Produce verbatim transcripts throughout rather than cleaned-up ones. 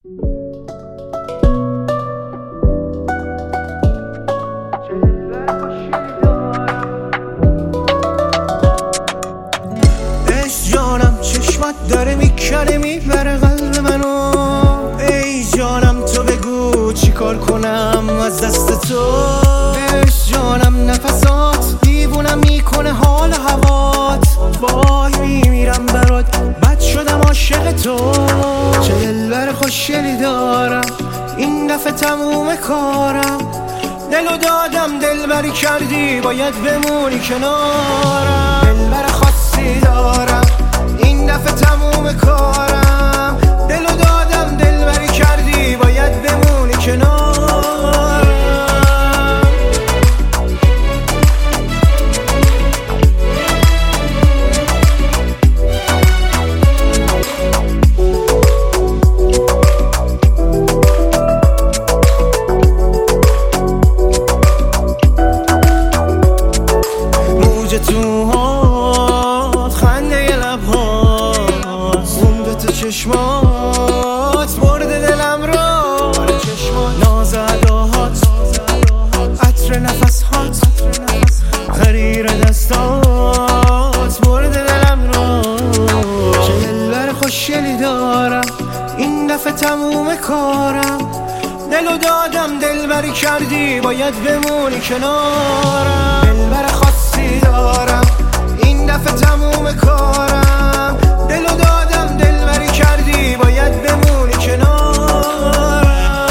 جانم چشمت داره میکنه میبره قلب منو. ای جانم تو بگو چی کار کنم از دست تو. بهش جانم نفسات دیوونم میکنه حال هوات. وای میمیرم برات بد شدم عاشق تو. چه دلبر خوشگلی دارم این دفعه تموم کارم. دلو دادم دلبری کردی باید بمونی کنارم. دلبر خاصی دارم این دفعه تموم کارم. دلو دادم دلبری کردی باید بمونی کنارم. موج توهات خنده ی لبهات خونده تو چشمات برده دلم را. ناز اداهات عطر نفسهات غریر دستات برده دلم را. چه دلبر خوشگلی دارم این دفعه تموم کارم. دلو دادم دلبری کردی باید بمونی کنارم. دلبر خاصی دارم این دفعه تموم کارم. دلو دادم دلبری کردی باید بمونی کنارم.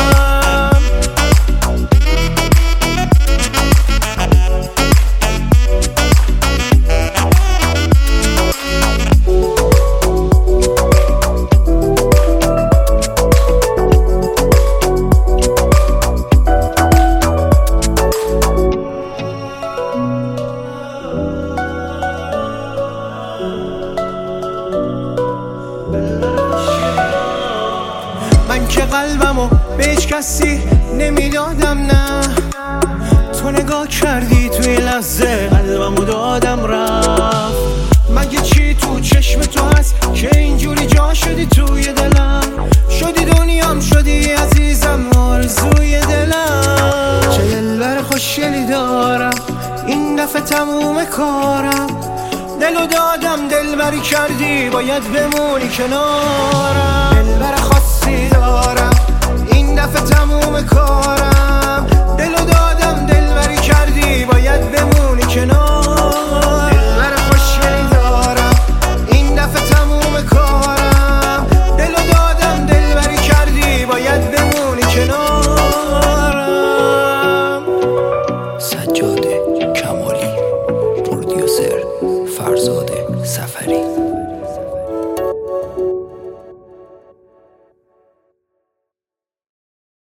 من که قلبمو به هیچ کسی نمیدادم نه. تو نگاه کردی توی لحظه قلبمو دادم رفت. مگه چی تو چشم تو هست که اینجوری جا شدی توی دلم. شدی دنیام شدی عزیزم آرزوی دلم. چه دلبر خوشگلی دارم این دفعه تموم کارم. دلو دادم دلبری کردی باید بمونی کنارم. دلبر خاصی دارم این دفعه تموم کارم. دلو دادم دلبری کردی باید بمونی کنارم. دلبر خوشگلی دارم این دفعه تموم کارم. دلو دادم دلبری کردی باید بمونی کنارم. سجاده کمالی، پرودیوسر فرزاد سفری.